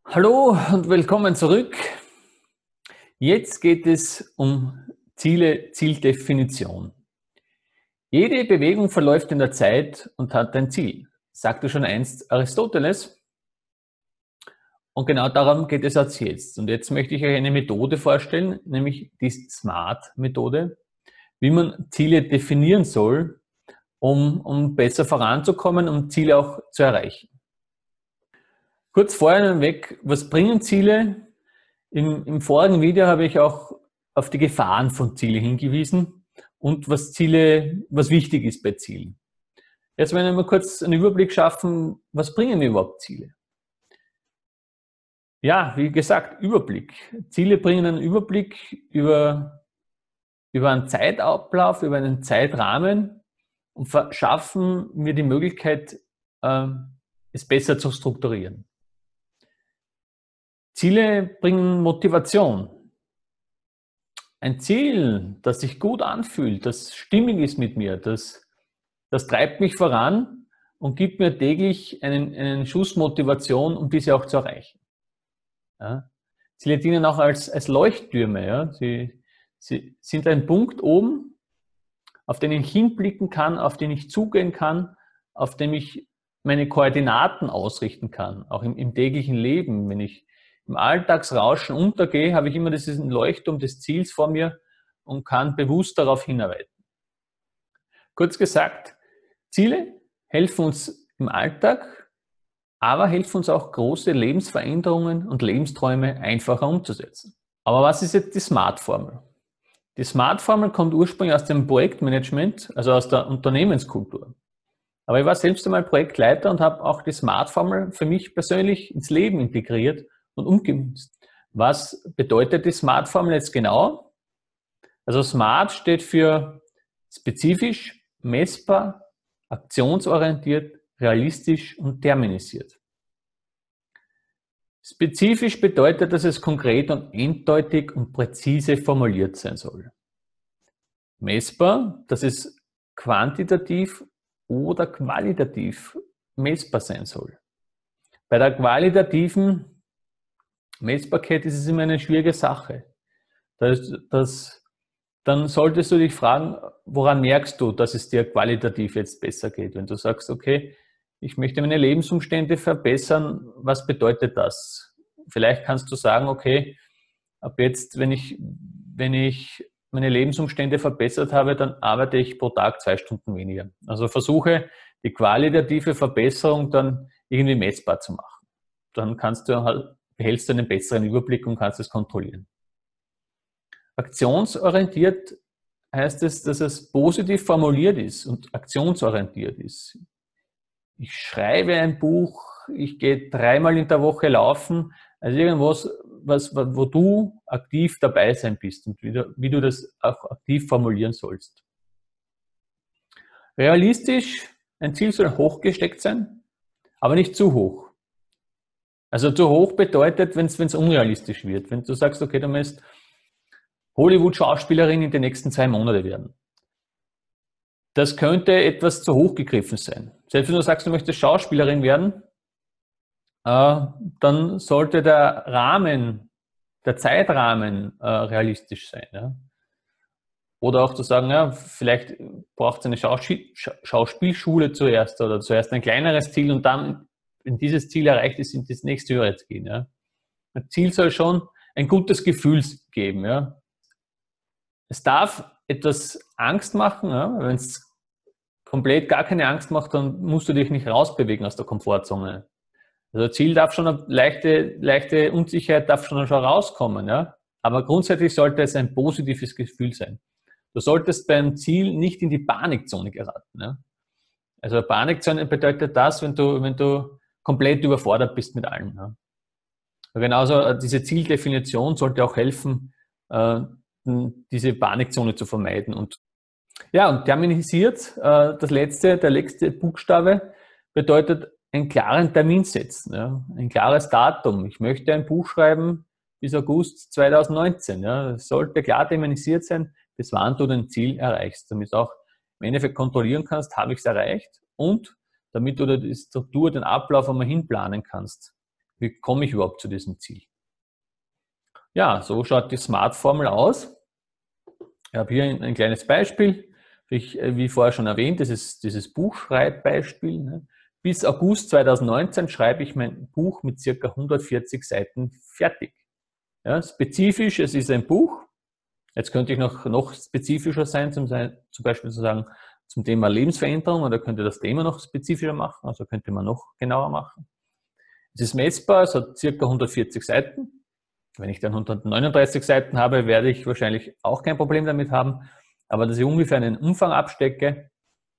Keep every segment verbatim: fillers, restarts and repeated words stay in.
Hallo und willkommen zurück. Jetzt geht es um Ziele, Zieldefinition. Jede Bewegung verläuft in der Zeit und hat ein Ziel, sagte schon einst Aristoteles. Und genau darum geht es auch jetzt. Und jetzt möchte ich euch eine Methode vorstellen, nämlich die SMART-Methode, wie man Ziele definieren soll, um, um besser voranzukommen, um Ziele auch zu erreichen. Kurz vorher weg, was bringen Ziele? Im, Im vorigen Video habe ich auch auf die Gefahren von Zielen hingewiesen und was Ziele, was wichtig ist bei Zielen. Jetzt werden wir mal kurz einen Überblick schaffen, was bringen mir überhaupt Ziele? Ja, wie gesagt, Überblick. Ziele bringen einen Überblick über, über einen Zeitablauf, über einen Zeitrahmen und verschaffen mir die Möglichkeit, es besser zu strukturieren. Ziele bringen Motivation. Ein Ziel, das sich gut anfühlt, das stimmig ist mit mir, das, das treibt mich voran und gibt mir täglich einen, einen Schuss Motivation, um diese auch zu erreichen. Ja. Ziele dienen auch als, als Leuchttürme. Ja. Sie, sie sind ein Punkt oben, auf den ich hinblicken kann, auf den ich zugehen kann, auf dem ich meine Koordinaten ausrichten kann, auch im, im täglichen Leben. Wenn ich im Alltagsrauschen untergehe, habe ich immer diesen Leuchtturm des Ziels vor mir und kann bewusst darauf hinarbeiten. Kurz gesagt, Ziele helfen uns im Alltag, aber helfen uns auch, große Lebensveränderungen und Lebensträume einfacher umzusetzen. Aber was ist jetzt die SMART-Formel? Die SMART-Formel kommt ursprünglich aus dem Projektmanagement, also aus der Unternehmenskultur. Aber ich war selbst einmal Projektleiter und habe auch die SMART-Formel für mich persönlich ins Leben integriert und umgemünzt. Was bedeutet die SMART-Formel jetzt genau? Also SMART steht für spezifisch, messbar, aktionsorientiert, realistisch und terminisiert. Spezifisch bedeutet, dass es konkret und eindeutig und präzise formuliert sein soll. Messbar, dass es quantitativ oder qualitativ messbar sein soll. Bei der qualitativen Messbarkeit ist es immer eine schwierige Sache. Das, das, dann solltest du dich fragen, woran merkst du, dass es dir qualitativ jetzt besser geht? Wenn du sagst, okay, ich möchte meine Lebensumstände verbessern, was bedeutet das? Vielleicht kannst du sagen, okay, ab jetzt, wenn ich, wenn ich meine Lebensumstände verbessert habe, dann arbeite ich pro Tag zwei Stunden weniger. Also versuche, die qualitative Verbesserung dann irgendwie messbar zu machen. Dann kannst du halt behältst du einen besseren Überblick und kannst es kontrollieren. Aktionsorientiert heißt es, dass es positiv formuliert ist und aktionsorientiert ist. Ich schreibe ein Buch, ich gehe dreimal in der Woche laufen, also irgendwas, was, wo du aktiv dabei sein bist und wie du, wie du das auch aktiv formulieren sollst. Realistisch, ein Ziel soll hochgesteckt sein, aber nicht zu hoch. Also zu hoch bedeutet, wenn es unrealistisch wird. Wenn du sagst, okay, du möchtest Hollywood-Schauspielerin in den nächsten zwei Monaten werden. Das könnte etwas zu hoch gegriffen sein. Selbst wenn du sagst, du möchtest Schauspielerin werden, äh, dann sollte der Rahmen, der Zeitrahmen äh, realistisch sein. Ja? Oder auch zu sagen, ja, vielleicht braucht es eine Schauspiel Schauspielschule zuerst oder zuerst ein kleineres Ziel und dann, wenn dieses Ziel erreicht ist, in das nächste höhere zu gehen. Ja. Ein Ziel soll schon ein gutes Gefühl geben. Ja. Es darf etwas Angst machen. Ja. Wenn es komplett gar keine Angst macht, dann musst du dich nicht rausbewegen aus der Komfortzone. Also das Ziel darf schon eine leichte, leichte Unsicherheit darf schon, schon rauskommen. Ja. Aber grundsätzlich sollte es ein positives Gefühl sein. Du solltest beim Ziel nicht in die Panikzone geraten. Ja. Also Panikzone bedeutet das, wenn du, wenn du komplett überfordert bist mit allem. Ja. Genauso diese Zieldefinition sollte auch helfen, äh, diese Panikzone zu vermeiden. Und ja, und terminisiert, äh, das letzte, der letzte Buchstabe bedeutet einen klaren Termin setzen, ja. Ein klares Datum. Ich möchte ein Buch schreiben bis August zweitausendneunzehn. Ja. Es sollte klar terminisiert sein, bis wann du dein Ziel erreichst, damit auch im Endeffekt kontrollieren kannst, habe ich es erreicht und damit du die Struktur, den Ablauf einmal hinplanen kannst, Wie komme ich überhaupt zu diesem Ziel? Ja, so schaut die SMART-Formel aus. Ich habe hier ein, ein kleines Beispiel. Ich, wie vorher schon erwähnt, das ist dieses Buchschreibbeispiel. Ne? Bis August zweitausendneunzehn schreibe ich mein Buch mit ca. hundertvierzig Seiten fertig. Ja, spezifisch, es ist ein Buch. Jetzt könnte ich noch, noch spezifischer sein, zum, zum Beispiel zu sagen, zum Thema Lebensveränderung, oder könnte das Thema noch spezifischer machen, also könnte man noch genauer machen. Es ist messbar, es hat ca. hundertvierzig Seiten. Wenn ich dann hundertneununddreißig Seiten habe, werde ich wahrscheinlich auch kein Problem damit haben, aber dass ich ungefähr einen Umfang abstecke,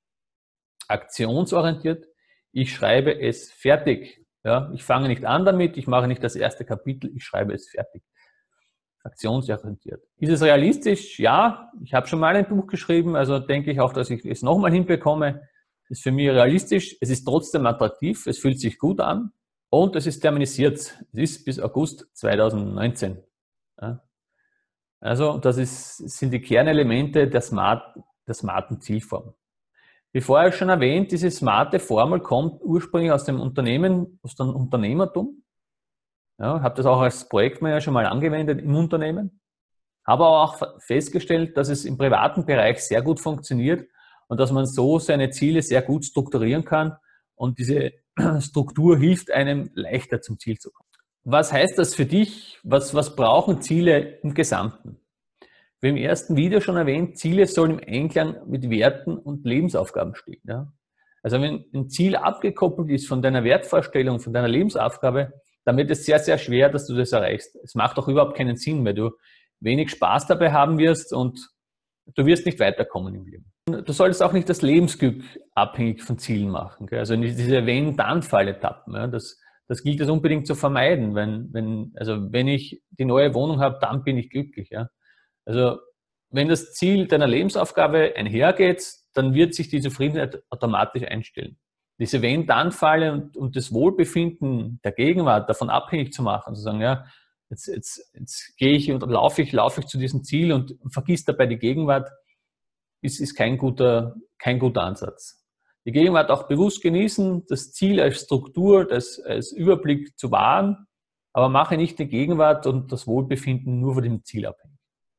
aktionsorientiert, ich schreibe es fertig. Ja, ich fange nicht an damit, ich mache nicht das erste Kapitel, ich schreibe es fertig. Aktionsorientiert. Ist es realistisch? Ja, ich habe schon mal ein Buch geschrieben, also denke ich auch, dass ich es nochmal hinbekomme. Ist für mich realistisch. Es ist trotzdem attraktiv, es fühlt sich gut an und es ist terminisiert. Es ist bis August zweitausendneunzehn. Ja. Also das ist, sind die Kernelemente der, Smart, der smarten Zielform. Wie vorher schon erwähnt, diese smarte Formel kommt ursprünglich aus dem Unternehmen, aus dem Unternehmertum. Ja, habe das auch als Projektmanager schon mal angewendet im Unternehmen. Habe aber auch festgestellt, dass es im privaten Bereich sehr gut funktioniert und dass man so seine Ziele sehr gut strukturieren kann und diese Struktur hilft einem leichter zum Ziel zu kommen. Was heißt das für dich? Was, was brauchen Ziele im Gesamten? Wie im ersten Video schon erwähnt, Ziele sollen im Einklang mit Werten und Lebensaufgaben stehen. Ja? Also wenn ein Ziel abgekoppelt ist von deiner Wertvorstellung, von deiner Lebensaufgabe, dann wird es sehr, sehr schwer, dass du das erreichst. Es macht auch überhaupt keinen Sinn, weil du wenig Spaß dabei haben wirst und du wirst nicht weiterkommen im Leben. Du solltest auch nicht das Lebensglück abhängig von Zielen machen. Gell? Also nicht diese Wenn-Dann-Falle tappen. Ja? Das, das gilt es unbedingt zu vermeiden. Wenn, wenn, also wenn ich die neue Wohnung habe, dann bin ich glücklich. Ja? Also wenn das Ziel deiner Lebensaufgabe einhergeht, dann wird sich die Zufriedenheit automatisch einstellen. Diese Wenn-Dann-Falle und, und das Wohlbefinden der Gegenwart davon abhängig zu machen, zu sagen, ja, jetzt, jetzt, jetzt gehe ich und laufe ich, laufe ich zu diesem Ziel und vergiss dabei die Gegenwart, ist, ist kein guter, kein guter Ansatz. Die Gegenwart auch bewusst genießen, das Ziel als Struktur, das, als Überblick zu wahren, aber mache nicht die Gegenwart und das Wohlbefinden nur von dem Ziel abhängig.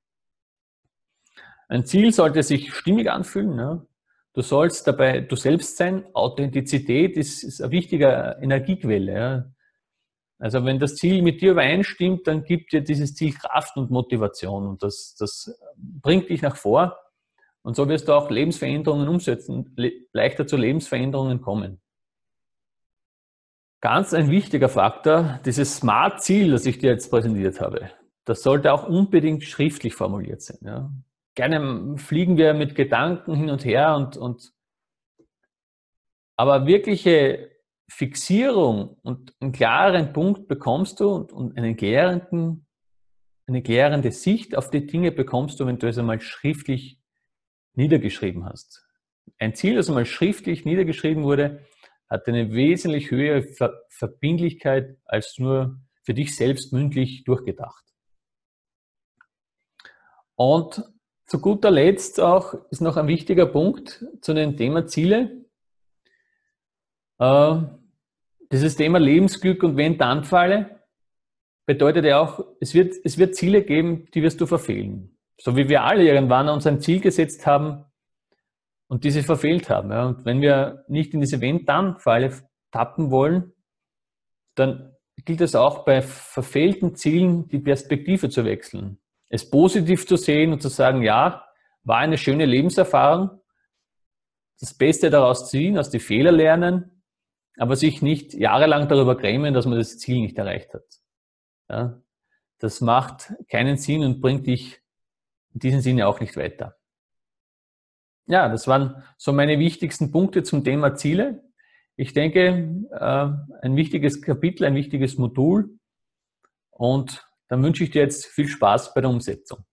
Ein Ziel sollte sich stimmig anfühlen, ja. Du sollst dabei du selbst sein. Authentizität ist, ist eine wichtige Energiequelle. Ja. Also wenn das Ziel mit dir übereinstimmt, dann gibt dir dieses Ziel Kraft und Motivation und das, das bringt dich nach vor. Und so wirst du auch Lebensveränderungen umsetzen, le leichter zu Lebensveränderungen kommen. Ganz ein wichtiger Faktor, dieses Smart-Ziel, das ich dir jetzt präsentiert habe, das sollte auch unbedingt schriftlich formuliert sein. Ja. Gerne fliegen wir mit Gedanken hin und her und, und aber wirkliche Fixierung und einen klaren Punkt bekommst du und, und einen klärenden, eine klärende Sicht auf die Dinge bekommst du, wenn du es einmal schriftlich niedergeschrieben hast. Ein Ziel, das einmal schriftlich niedergeschrieben wurde, hat eine wesentlich höhere Ver Verbindlichkeit als nur für dich selbst mündlich durchgedacht. Und zu guter Letzt auch ist noch ein wichtiger Punkt zu dem Thema Ziele. Äh, dieses Thema Lebensglück und Wenn-Dann-Falle bedeutet ja auch, es wird, es wird Ziele geben, die wirst du verfehlen. So wie wir alle irgendwann uns ein Ziel gesetzt haben und diese verfehlt haben. Ja. Und wenn wir nicht in diese Wenn-Dann-Falle tappen wollen, dann gilt es auch bei verfehlten Zielen, die Perspektive zu wechseln. Es positiv zu sehen und zu sagen, ja, war eine schöne Lebenserfahrung, das Beste daraus ziehen, aus den Fehlern lernen, aber sich nicht jahrelang darüber grämen, dass man das Ziel nicht erreicht hat. Ja, das macht keinen Sinn und bringt dich in diesem Sinne auch nicht weiter. Ja, das waren so meine wichtigsten Punkte zum Thema Ziele. Ich denke, ein wichtiges Kapitel, ein wichtiges Modul und dann wünsche ich dir jetzt viel Spaß bei der Umsetzung.